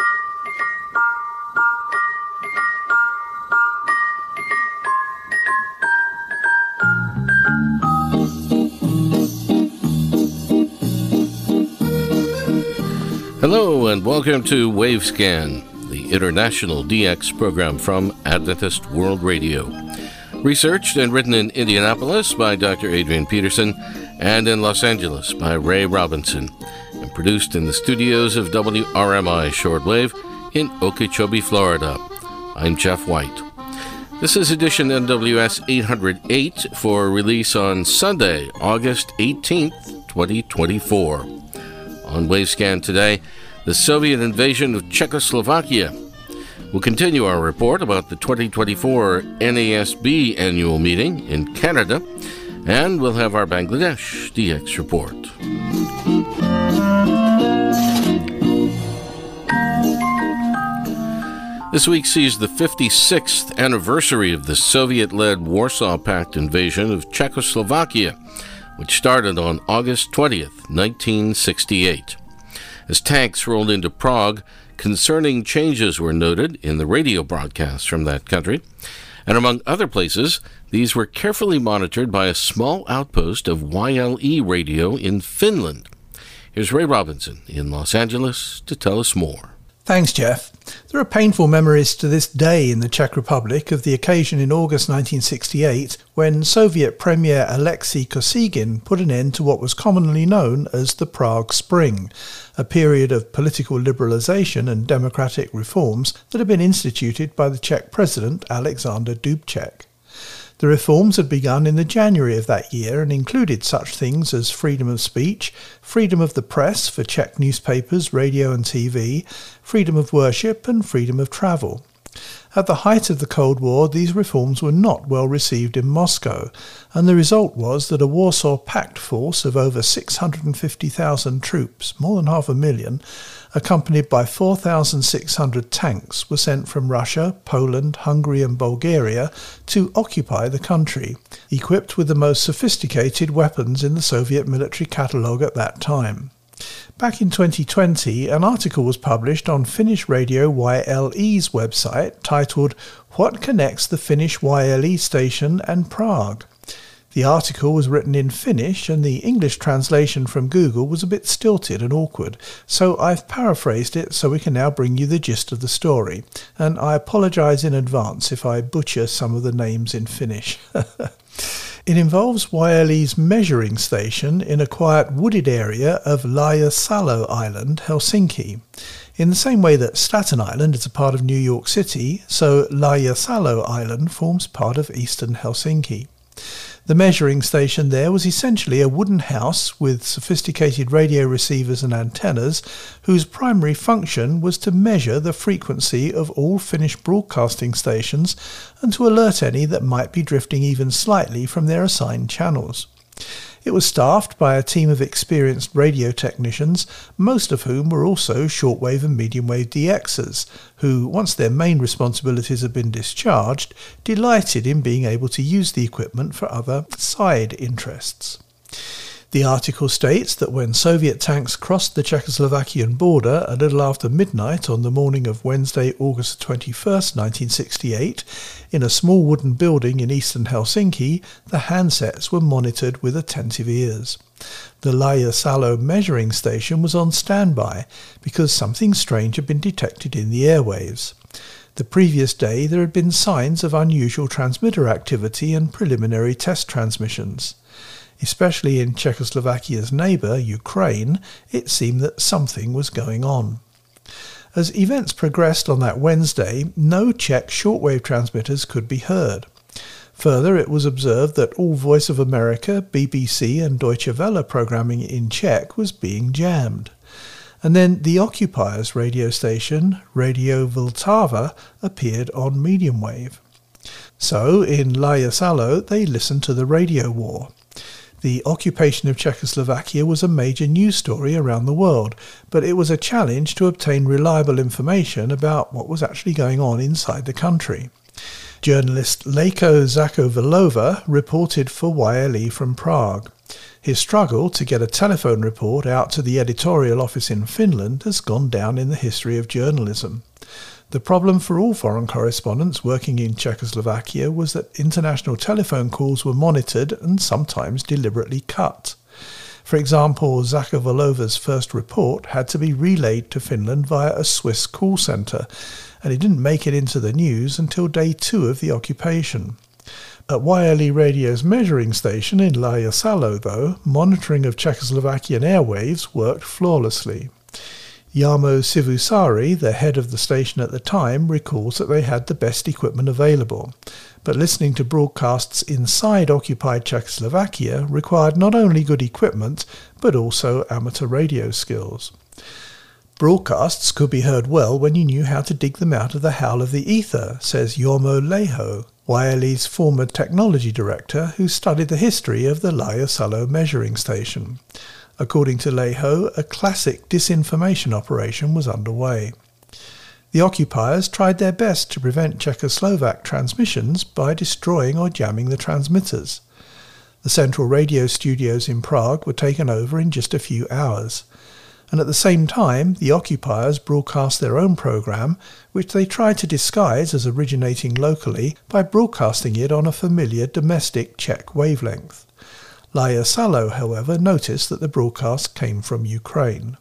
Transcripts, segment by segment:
Hello and welcome to Wavescan, the international DX program from Adventist World Radio. Researched and written in Indianapolis by Dr. Adrian Peterson and in Los Angeles by Ray Robinson, and produced in the studios of WRMI Shortwave in Okeechobee, Florida. I'm Jeff White. This is edition NWS 808 for release on Sunday, August 18th, 2024. On Wavescan today, the Soviet invasion of Czechoslovakia. We'll continue our report about the 2024 NASB annual meeting in Canada, and we'll have our Bangladesh DX report. This week sees the 56th anniversary of the Soviet-led Warsaw Pact invasion of Czechoslovakia, which started on August 20th, 1968. As tanks rolled into Prague, concerning changes were noted in the radio broadcasts from that country, and among other places, these were carefully monitored by a small outpost of YLE radio in Finland. Here's Ray Robinson in Los Angeles to tell us more. Thanks, Jeff. There are painful memories to this day in the Czech Republic of the occasion in August 1968 when Soviet Premier Alexei Kosygin put an end to what was commonly known as the Prague Spring, a period of political liberalization and democratic reforms that had been instituted by the Czech President Alexander Dubček. The reforms had begun in the January of that year and included such things as freedom of speech, freedom of the press for Czech newspapers, radio and TV, freedom of worship and freedom of travel. At the height of the Cold War, these reforms were not well received in Moscow, and the result was that a Warsaw Pact force of over 650,000 troops, more than 500,000, accompanied by 4,600 tanks, were sent from Russia, Poland, Hungary and Bulgaria to occupy the country, equipped with the most sophisticated weapons in the Soviet military catalogue at that time. Back in 2020, an article was published on Finnish Radio YLE's website titled "What Connects the Finnish YLE Station and Prague?" The article was written in Finnish and the English translation from Google was a bit stilted and awkward, so I've paraphrased it so we can now bring you the gist of the story, and I apologise in advance if I butcher some of the names in Finnish. It involves YLE's measuring station in a quiet wooded area of Laaja-Salo Island, Helsinki. In the same way that Staten Island is a part of New York City, so Laaja-Salo Island forms part of eastern Helsinki. The measuring station there was essentially a wooden house with sophisticated radio receivers and antennas whose primary function was to measure the frequency of all Finnish broadcasting stations and to alert any that might be drifting even slightly from their assigned channels. It was staffed by a team of experienced radio technicians, most of whom were also shortwave and medium-wave DXers, who, once their main responsibilities had been discharged, delighted in being able to use the equipment for other side interests. The article states that when Soviet tanks crossed the Czechoslovakian border a little after midnight on the morning of Wednesday, August 21st, 1968, in a small wooden building in eastern Helsinki, the handsets were monitored with attentive ears. The Laaja-Salo measuring station was on standby because something strange had been detected in the airwaves. The previous day there had been signs of unusual transmitter activity and preliminary test transmissions. Especially in Czechoslovakia's neighbour, Ukraine, it seemed that something was going on. As events progressed on that Wednesday, no Czech shortwave transmitters could be heard. Further, it was observed that all Voice of America, BBC and Deutsche Welle programming in Czech was being jammed. And then the occupiers' radio station, Radio Vltava, appeared on medium wave. So, in Laaja-Salo, they listened to the radio war. The occupation of Czechoslovakia was a major news story around the world, but it was a challenge to obtain reliable information about what was actually going on inside the country. Journalist Lejko Zachovalova reported for YLE from Prague. His struggle to get a telephone report out to the editorial office in Finland has gone down in the history of journalism. The problem for all foreign correspondents working in Czechoslovakia was that international telephone calls were monitored and sometimes deliberately cut. For example, Zachovallova's first report had to be relayed to Finland via a Swiss call centre, and it didn't make it into the news until day 2 of the occupation. At YLE Radio's measuring station in Lajasalo, though, monitoring of Czechoslovakian airwaves worked flawlessly. Jarmo Sivusari, the head of the station at the time, recalls that they had the best equipment available, but listening to broadcasts inside occupied Czechoslovakia required not only good equipment, but also amateur radio skills. Broadcasts could be heard well when you knew how to dig them out of the howl of the ether, says Jormo Leho, YLE's former technology director who studied the history of the Lajasalo measuring station. According to Leho, a classic disinformation operation was underway. The occupiers tried their best to prevent Czechoslovak transmissions by destroying or jamming the transmitters. The central radio studios in Prague were taken over in just a few hours, and at the same time the occupiers broadcast their own program, which they tried to disguise as originating locally by broadcasting it on a familiar domestic Czech wavelength. Lajasalo, however, noticed that the broadcast came from Ukraine.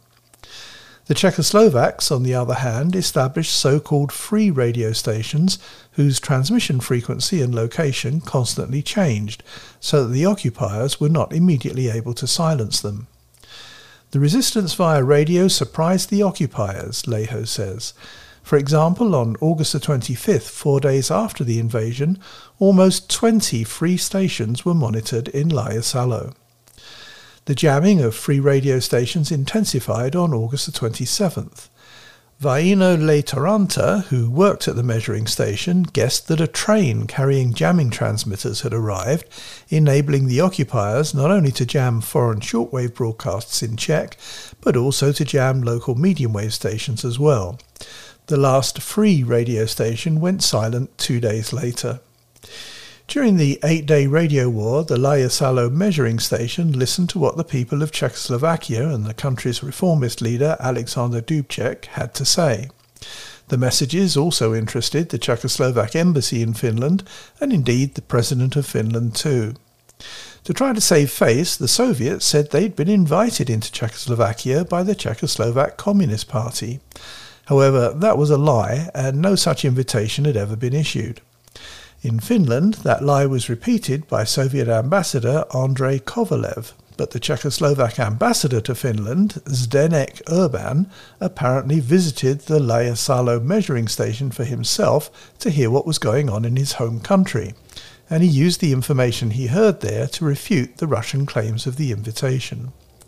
The Czechoslovaks, on the other hand, established so-called free radio stations whose transmission frequency and location constantly changed, so that the occupiers were not immediately able to silence them. The resistance via radio surprised the occupiers, Leho says. For example, on August the 25th, 4 days after the invasion, almost 20 free stations were monitored in Lajasalo. The jamming of free radio stations intensified on August the 27th. Vaino Leitaranta, who worked at the measuring station, guessed that a train carrying jamming transmitters had arrived, enabling the occupiers not only to jam foreign shortwave broadcasts in Czech, but also to jam local medium wave stations as well. The last free radio station went silent 2 days later. During the 8-day radio war, the Lajasalo measuring station listened to what the people of Czechoslovakia and the country's reformist leader Alexander Dubček had to say. The messages also interested the Czechoslovak embassy in Finland, and indeed the President of Finland too. To try to save face, the Soviets said they'd been invited into Czechoslovakia by the Czechoslovak Communist Party. However, that was a lie, and no such invitation had ever been issued. In Finland, that lie was repeated by Soviet ambassador Andrei Kovalev, but the Czechoslovak ambassador to Finland, Zdeněk Urban, apparently visited the Lajasalo measuring station for himself to hear what was going on in his home country, and he used the information he heard there to refute the Russian claims of the invitation.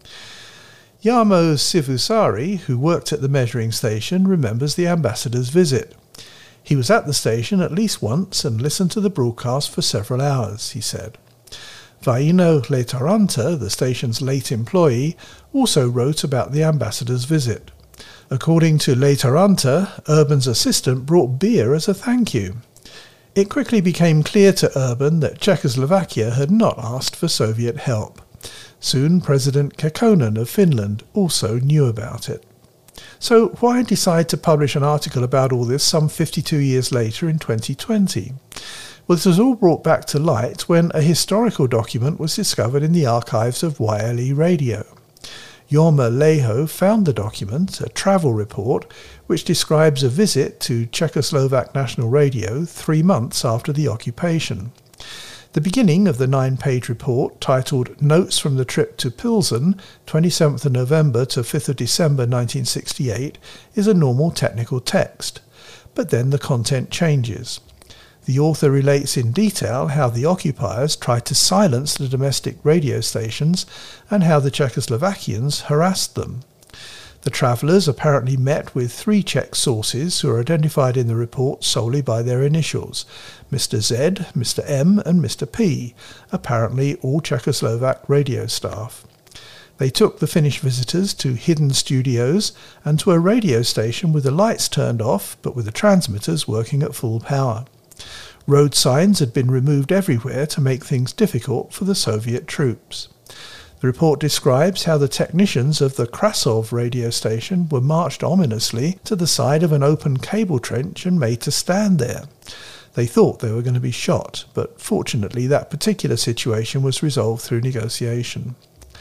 Jarmo Sivusari, who worked at the measuring station, remembers the ambassador's visit. He was at the station at least once and listened to the broadcast for several hours, he said. Vaino Leitaranta, the station's late employee, also wrote about the ambassador's visit. According to Leitaranta, Urban's assistant brought beer as a thank you. It quickly became clear to Urban that Czechoslovakia had not asked for Soviet help. Soon President Kekkonen of Finland also knew about it. So why decide to publish an article about all this some 52 years later in 2020? Well, this was all brought back to light when a historical document was discovered in the archives of YLE Radio. Jorma Leho found the document, a travel report, which describes a visit to Czechoslovak National Radio 3 months after the occupation. The beginning of the 9-page report, titled Notes from the Trip to Pilsen, 27th of November to 5th of December 1968, is a normal technical text. But then the content changes. The author relates in detail how the occupiers tried to silence the domestic radio stations and how the Czechoslovakians harassed them. The travellers apparently met with 3 Czech sources who are identified in the report solely by their initials, Mr. Z, Mr. M and Mr. P, apparently all Czechoslovak radio staff. They took the Finnish visitors to hidden studios and to a radio station with the lights turned off but with the transmitters working at full power. Road signs had been removed everywhere to make things difficult for the Soviet troops. The report describes how the technicians of the Krasov radio station were marched ominously to the side of an open cable trench and made to stand there. They thought they were going to be shot, but fortunately that particular situation was resolved through negotiation.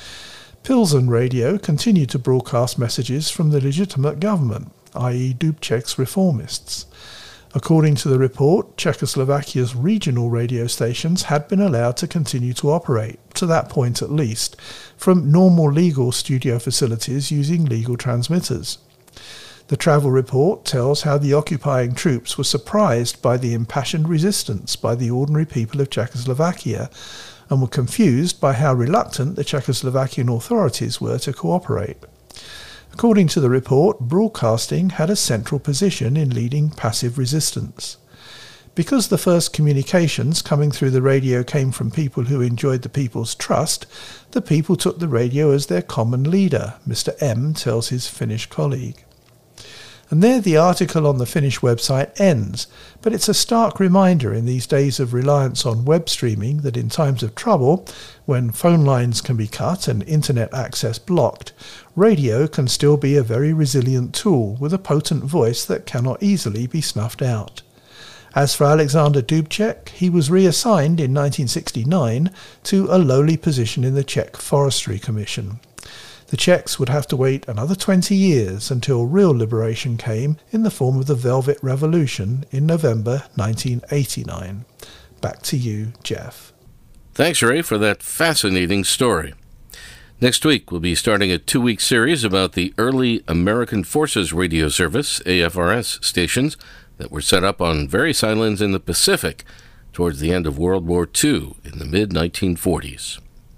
Pilsen Radio continued to broadcast messages from the legitimate government, i.e. Dubček's reformists. According to the report, Czechoslovakia's regional radio stations had been allowed to continue to operate, to that point at least, from normal legal studio facilities using legal transmitters. The travel report tells how the occupying troops were surprised by the impassioned resistance by the ordinary people of Czechoslovakia and were confused by how reluctant the Czechoslovakian authorities were to cooperate. According to the report, broadcasting had a central position in leading passive resistance. Because the first communications coming through the radio came from people who enjoyed the people's trust, the people took the radio as their common leader, Mr. M tells his Finnish colleague. And there the article on the Finnish website ends, but it's a stark reminder in these days of reliance on web streaming that in times of trouble, when phone lines can be cut and internet access blocked, radio can still be a very resilient tool with a potent voice that cannot easily be snuffed out. As for Alexander Dubček, he was reassigned in 1969 to a lowly position in the Czech Forestry Commission. The Czechs would have to wait another 20 years until real liberation came in the form of the Velvet Revolution in November 1989. Back to you, Jeff. Thanks, Ray, for that fascinating story. Next week, we'll be starting a 2-week series about the early American Forces Radio Service, AFRS, stations that were set up on various islands in the Pacific towards the end of World War II in the mid-1940s.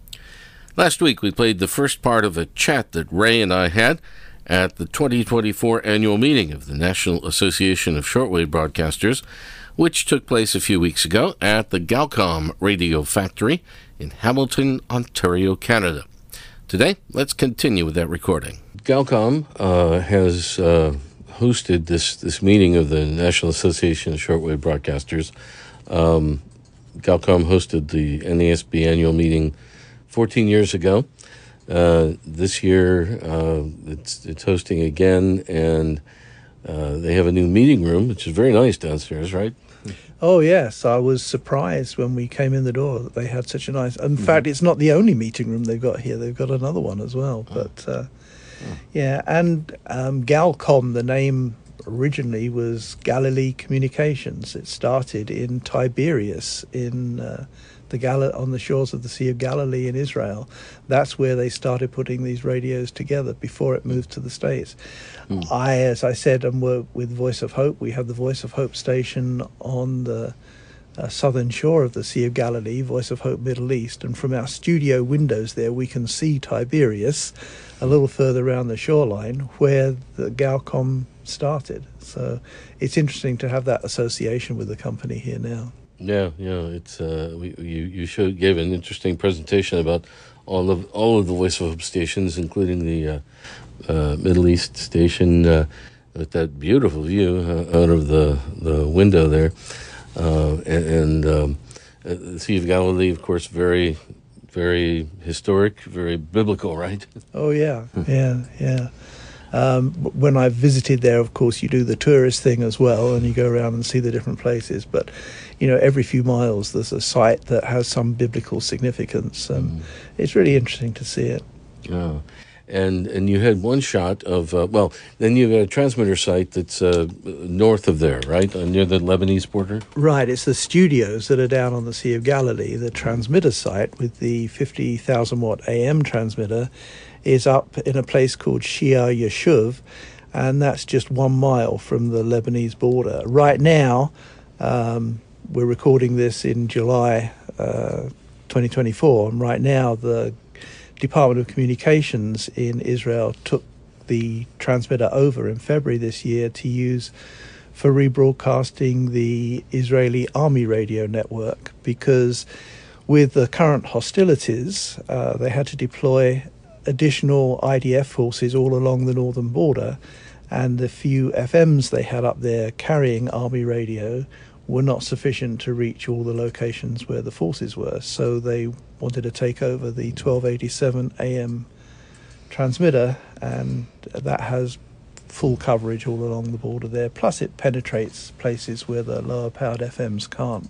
Last week, we played the first part of a chat that Ray and I had at the 2024 annual meeting of the National Association of Shortwave Broadcasters, which took place a few weeks ago at the Galcom Radio Factory in Hamilton, Ontario, Canada. Today, let's continue with that recording. Galcom has hosted this meeting of the National Association of Shortwave Broadcasters. Galcom hosted the NASB annual meeting 14 years ago. This year, it's hosting again, and they have a new meeting room, which is very nice downstairs, right? Oh, yes. I was surprised when we came in the door that they had such a nice... In fact, it's not the only meeting room they've got here. They've got another one as well. But, yeah, and Galcom, the name originally was Galilee Communications. It started in Tiberias in... on the shores of the Sea of Galilee in Israel. That's where they started putting these radios together before it moved to the States. As I said, and work with Voice of Hope. We have the Voice of Hope station on the southern shore of the Sea of Galilee, Voice of Hope Middle East, and from our studio windows there we can see Tiberias a little further around the shoreline where the Galcom started. So it's interesting to have that association with the company here now. Yeah, it's you gave an interesting presentation about all of the Voice of Hope stations, including the Middle East station with that beautiful view out of the window there, and the Sea of Galilee, of course, very, very historic, very biblical, right? Oh yeah. When I visited there, of course, you do the tourist thing as well, and you go around and see the different places. But, every few miles there's a site that has some biblical significance, and it's really interesting to see it. Yeah. And you had one shot of, then you've got a transmitter site that's north of there, right, near the Lebanese border? Right, it's the studios that are down on the Sea of Galilee. The transmitter site with the 50,000-watt AM transmitter is up in a place called Shia Yashuv, and that's just 1 mile from the Lebanese border. Right now, we're recording this in July 2024, and right now the Department of Communications in Israel took the transmitter over in February this year to use for rebroadcasting the Israeli Army radio network, because with the current hostilities, they had to deploy additional IDF forces all along the northern border, and the few FMs they had up there carrying Army radio were not sufficient to reach all the locations where the forces were. So they wanted to take over the 1287 AM transmitter, and that has full coverage all along the border there. Plus it penetrates places where the lower powered FMs can't.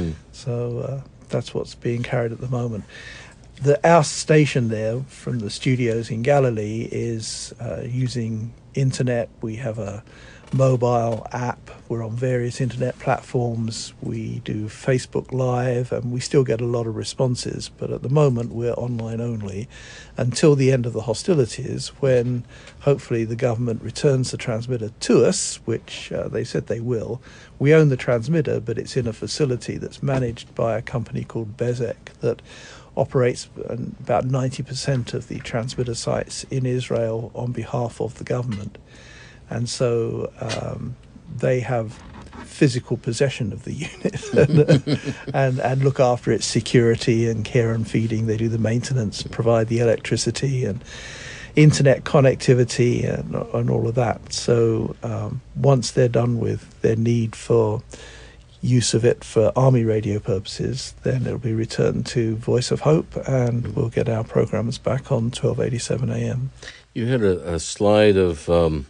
So that's what's being carried at the moment. Our station there from the studios in Galilee is using internet. We have a mobile app. We're on various internet platforms. We do Facebook Live, and we still get a lot of responses. But at the moment, we're online only until the end of the hostilities, when hopefully the government returns the transmitter to us, which they said they will. We own the transmitter, but it's in a facility that's managed by a company called Bezek that operates about 90% of the transmitter sites in Israel on behalf of the government. And so they have physical possession of the unit and look after its security and care and feeding. They do the maintenance, provide the electricity and internet connectivity and all of that. So once they're done with their need for use of it for army radio purposes, then it'll be returned to Voice of Hope, and we'll get our programs back on 1287 AM. You had a slide of a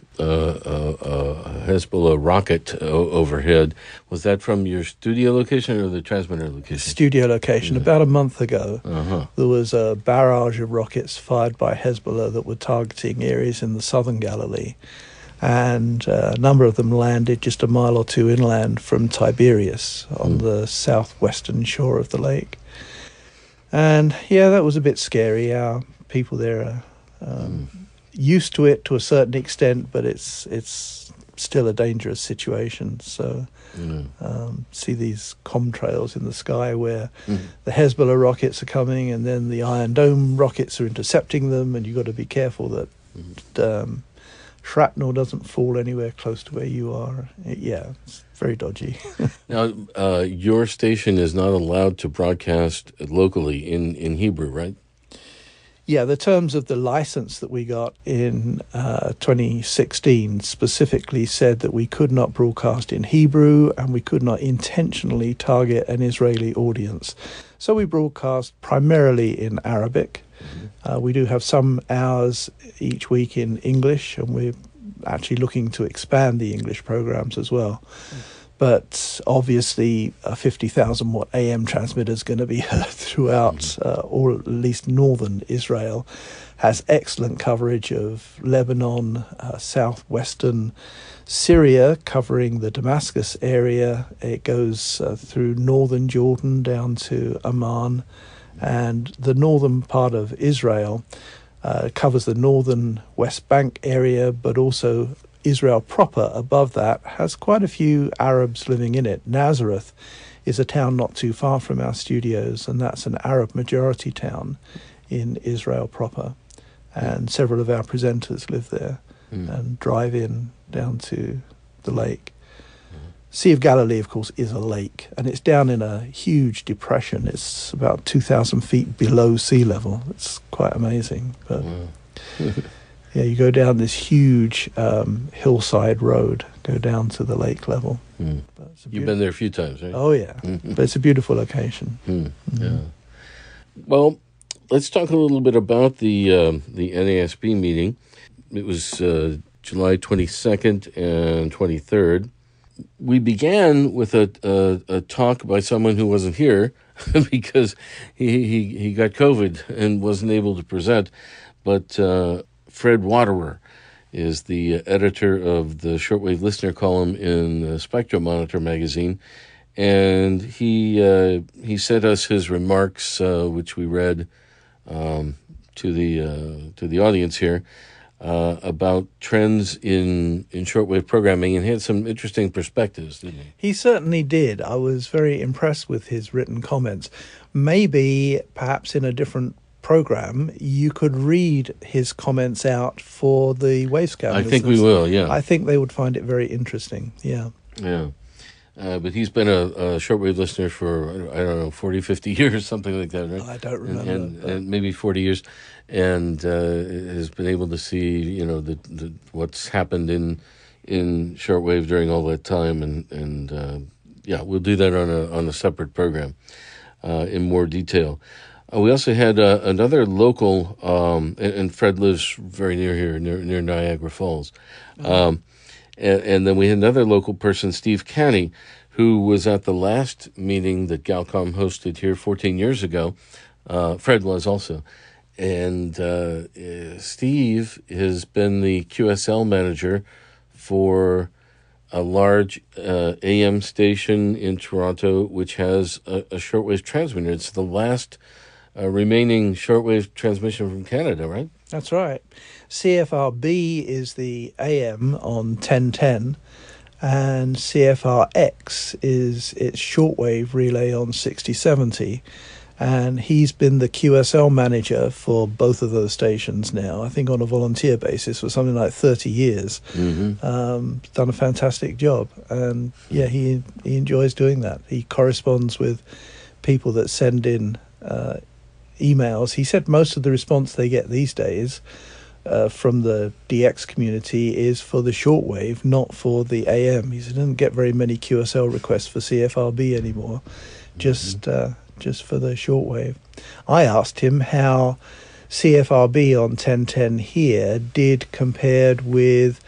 Hezbollah rocket overhead. Was that from your studio location or the transmitter location? Studio location. Yeah. About a month ago, there was a barrage of rockets fired by Hezbollah that were targeting areas in the southern Galilee. And a number of them landed just a mile or two inland from Tiberias on the southwestern shore of the lake. And, yeah, that was a bit scary. Our people there are used to it to a certain extent, but it's still a dangerous situation. So see these contrails in the sky where the Hezbollah rockets are coming, and then the Iron Dome rockets are intercepting them, and you've got to be careful that shrapnel doesn't fall anywhere close to where you are. It's very dodgy. Now, your station is not allowed to broadcast locally in Hebrew, right? Yeah, the terms of the license that we got in 2016 specifically said that we could not broadcast in Hebrew and we could not intentionally target an Israeli audience. So we broadcast primarily in Arabic. We do have some hours each week in English, and we're actually looking to expand the English programs as well. But obviously a 50,000 watt AM transmitter is going to be heard throughout, or at least northern Israel. Has excellent coverage of Lebanon, southwestern Syria, covering the Damascus area. It goes through northern Jordan down to Amman, and the northern part of Israel covers the northern West Bank area, but also Israel proper above that has quite a few Arabs living in it. Nazareth is a town not too far from our studios, and that's an Arab majority town in Israel proper. And several of our presenters live there and drive in down to the lake. Sea of Galilee, of course, is a lake, and it's down in a huge depression. It's about 2,000 feet below sea level. It's quite amazing. But yeah, you go down this huge hillside road, go down to the lake level. You've been there a few times, right? Oh, yeah. But it's a beautiful location. Yeah. Well, let's talk a little bit about the NASB meeting. It was July 22nd and 23rd. We began with a talk by someone who wasn't here because he got COVID and wasn't able to present. But Fred Waterer is the editor of the Shortwave Listener column in Spectromonitor magazine, and he sent us his remarks, which we read to the audience here. About trends in shortwave programming, and had some interesting perspectives, didn't he? He certainly did. I was very impressed with his written comments. Maybe, perhaps in a different program, you could read his comments out for the Wavescan. I think we will, yeah. I think they would find it very interesting, yeah. Yeah. But he's been a shortwave listener for, I don't know, 40, 50 years, something like that, right? I don't remember. And maybe 40 years, and has been able to see, what's happened in shortwave during all that time, and we'll do that on a separate program in more detail. We also had another local, and Fred lives very near here, near Niagara Falls. And then we had another local person, Steve Canny, who was at the last meeting that Galcom hosted here 14 years ago. Fred was also. And Steve has been the QSL manager for a large AM station in Toronto, which has a shortwave transmitter. It's the last remaining shortwave transmission from Canada, right? That's right. CFRB is the AM on 1010, and CFRX is its shortwave relay on 6070. And he's been the QSL manager for both of those stations now, I think on a volunteer basis for something like 30 years. Mm-hmm. Done a fantastic job. And yeah, he enjoys doing that. He corresponds with people that send in emails. He said most of the response they get these days from the DX community is for the shortwave, not for the AM. He said he doesn't get very many QSL requests for CFRB anymore, just for the shortwave. I asked him how CFRB on 1010 here did compared with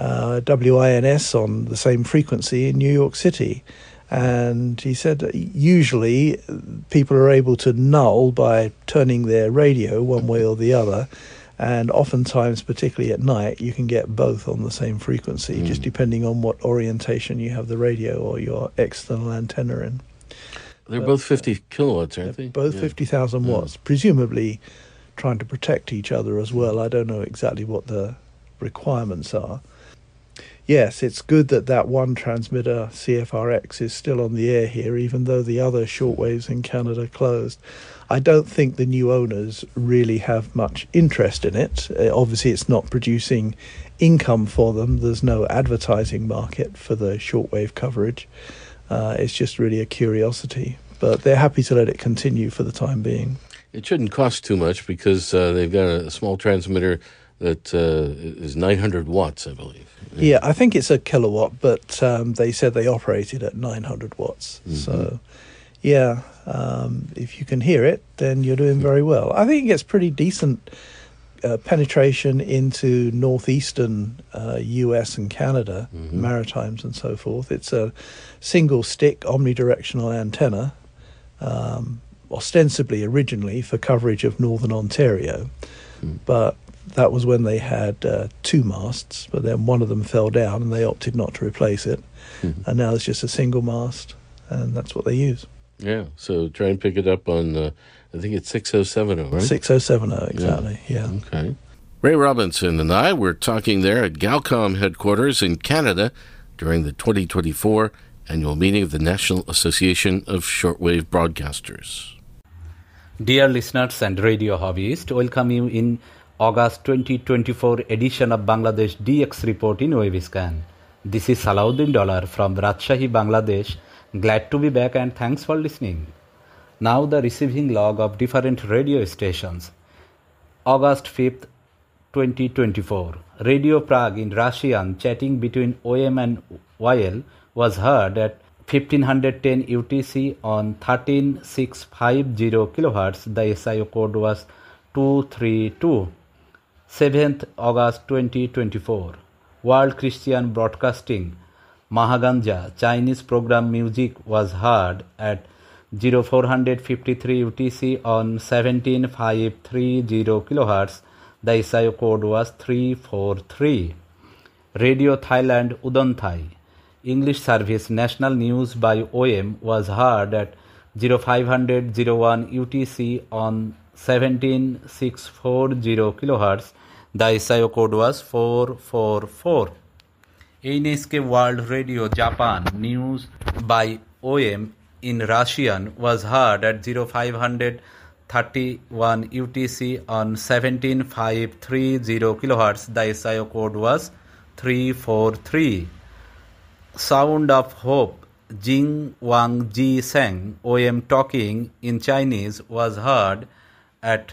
WINS on the same frequency in New York City. And he said that usually people are able to null by turning their radio one way or the other. And oftentimes, particularly at night, you can get both on the same frequency, just depending on what orientation you have the radio or your external antenna in. They're both 50 kilowatts, aren't they? Both 50,000 watts, presumably trying to protect each other as well. I don't know exactly what the requirements are. Yes, it's good that one transmitter, CFRX, is still on the air here, even though the other shortwaves in Canada closed. I don't think the new owners really have much interest in it. Obviously, it's not producing income for them. There's no advertising market for the shortwave coverage. It's just really a curiosity. But they're happy to let it continue for the time being. It shouldn't cost too much because they've got a small transmitter that is 900 watts, I believe. Yeah, I think it's a kilowatt, but they said they operated at 900 watts. Mm-hmm. So, yeah, if you can hear it, then you're doing very well. I think it gets pretty decent penetration into northeastern US and Canada, Maritimes and so forth. It's a single-stick omnidirectional antenna, ostensibly originally for coverage of northern Ontario, but that was when they had two masts, but then one of them fell down and they opted not to replace it. And now it's just a single mast, and that's what they use. Yeah, so try and pick it up on, I think it's 6070, right? 6070, exactly, yeah. Okay. Ray Robinson and I were talking there at Galcom headquarters in Canada during the 2024 annual meeting of the National Association of Shortwave Broadcasters. Dear listeners and radio hobbyists, welcome you in August 2024 edition of Bangladesh DX Report in Waviscan. This is Salahuddin Dollar from Rajshahi, Bangladesh. Glad to be back and thanks for listening. Now the receiving log of different radio stations. August 5th, 2024. Radio Prague in Russian chatting between OM and YL was heard at 1510 UTC on 13650 kHz. The SIO code was 232. 7th August 2024. World Christian Broadcasting Mahaganja Chinese program music was heard at 0453 UTC on 17530 kHz. The SIO code was 343. Radio Thailand Udonthai English service national news by OM was heard at 0500 UTC on 17640 kHz. The SIO code was 444. NSK World Radio Japan news by OM in Russian was heard at 0531 UTC on 17530 kHz. The SIO code was 343. Sound of Hope Jing Wang Ji Seng OM talking in Chinese was heard at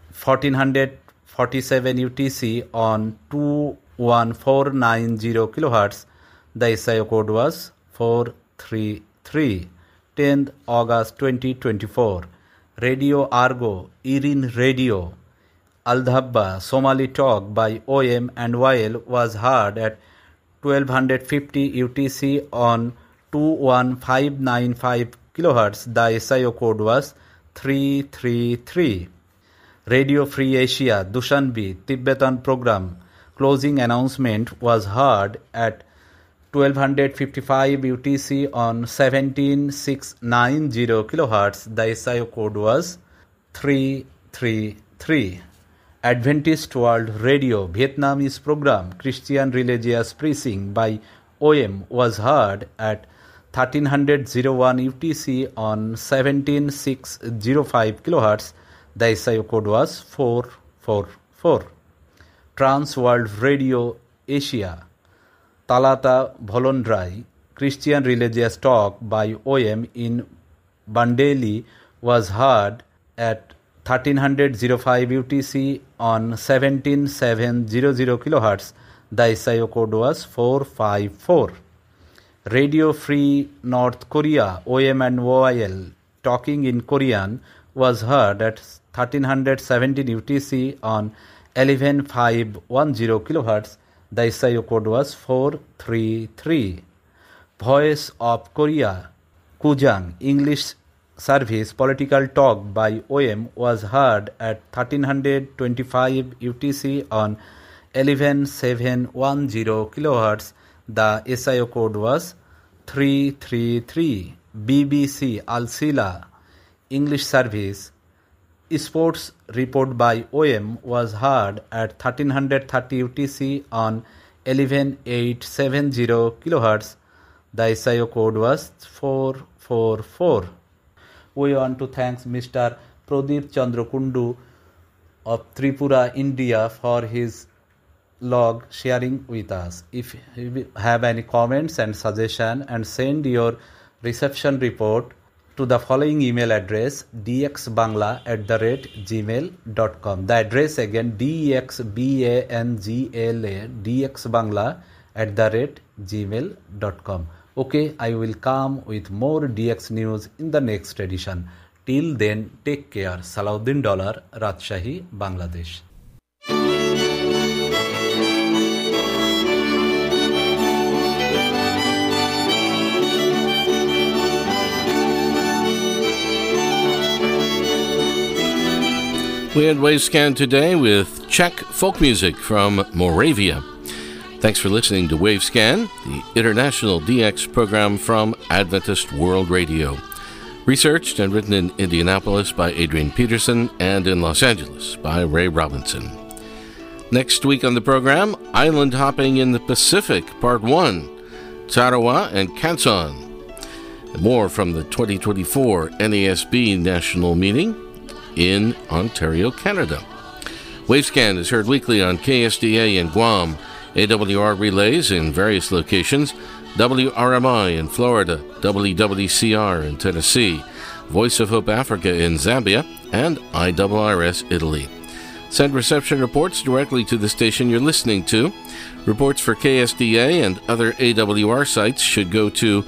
1447 UTC on 21490 kHz. The SIO code was 433. 3. 10th August 2024. Radio Argo, Irin Radio, Al-Dhabba, Somali Talk by OM and YL was heard at 1250 UTC on 21595 kHz. The SIO code was 333. Radio Free Asia, Dushanbe, Tibetan program closing announcement was heard at 1255 UTC on 17690 kHz. The SIO code was 333. Adventist World Radio, Vietnamese program Christian Religious Preaching by OM was heard at 1301 UTC on 17605 kHz. The SIO code was 444. Trans World Radio Asia, Talata Volondrai, Christian Religious Talk by OM in Bandeli was heard at 1305 UTC on 17700 kHz. The SIO code was 454. Radio Free North Korea, OM and OIL, talking in Korean was heard at 1317 UTC on 11510 kHz. The SIO code was 433. Voice of Korea, Kujang, English Service Political Talk by OM was heard at 1325 UTC on 11710 kHz. The SIO code was 333. BBC Al Sila, English Service Sports Report by OM was heard at 1330 UTC on 11870 kHz. The SIO code was 444. We want to thank Mr. Pradeep Chandra Kundu of Tripura, India for his log sharing with us. If you have any comments and suggestion, and send your reception report to the following email address dxbangla@gmail.com. The address again dxbangla@gmail.com. Okay, I will come with more DX news in the next edition. Till then, take care. Salahuddin Dollar, Rajshahi, Bangladesh. We had Wavescan today with Czech folk music from Moravia. Thanks for listening to Wavescan, the international DX program from Adventist World Radio. Researched and written in Indianapolis by Adrian Peterson and in Los Angeles by Ray Robinson. Next week on the program, Island Hopping in the Pacific, Part 1, Tarawa and Canson. More from the 2024 NASB National Meeting in Ontario, Canada. Wavescan is heard weekly on KSDA in Guam, AWR relays in various locations, WRMI in Florida, WWCR in Tennessee, Voice of Hope Africa in Zambia, and IRRS Italy. Send reception reports directly to the station you're listening to. Reports for KSDA and other AWR sites should go to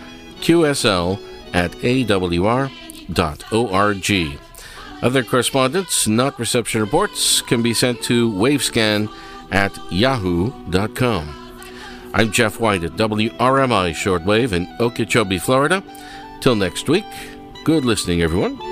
qsl@awr.org. Other correspondence, not reception reports, can be sent to wavescan@yahoo.com. I'm Jeff White at WRMI Shortwave in Okeechobee, Florida. Till next week, good listening, everyone.